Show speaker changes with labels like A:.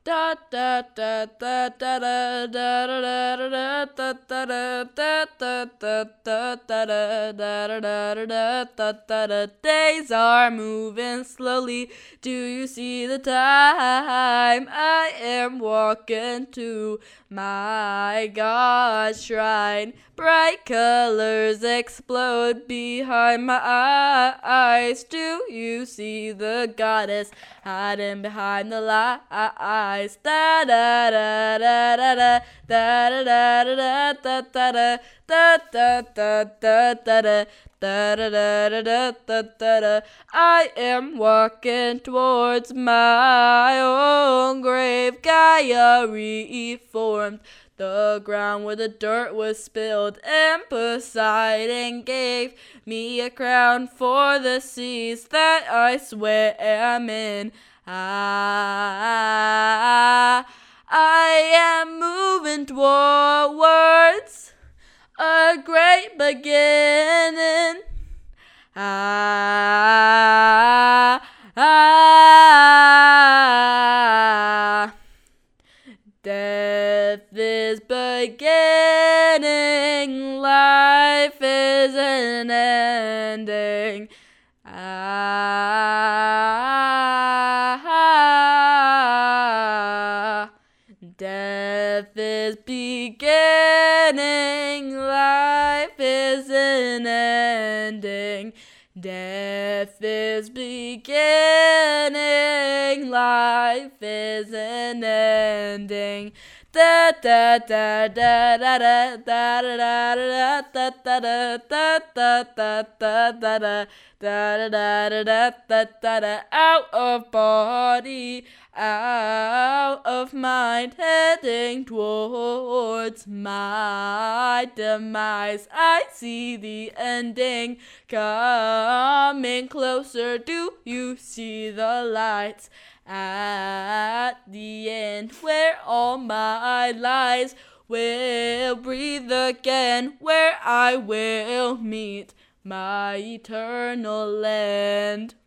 A: Da da da da da da da da da da da da da da da da da da da. Days are moving slowly. Do you see the time? I am walking to my God's shrine. Bright colors explode behind my eyes. Do you see the goddess hiding behind the lies? Da da da da da da da da da da da da da da da da da. Da da da da da da da da. I am walking towards my own grave. Gaia reformed the ground where the dirt was spilled, and Poseidon gave me a crown for the seas that I swam in. I am moving towards a great beginning. Death is beginning, life is an ending. Death is beginning, life is an ending. Death is beginning, life is an ending. Da da da da da da da da da da da da da da da da da. Out of body, out of mind, heading towards my demise. I see the ending coming closer. Do you see the lights at the end, where all my lies will breathe again, where I will meet my eternal end?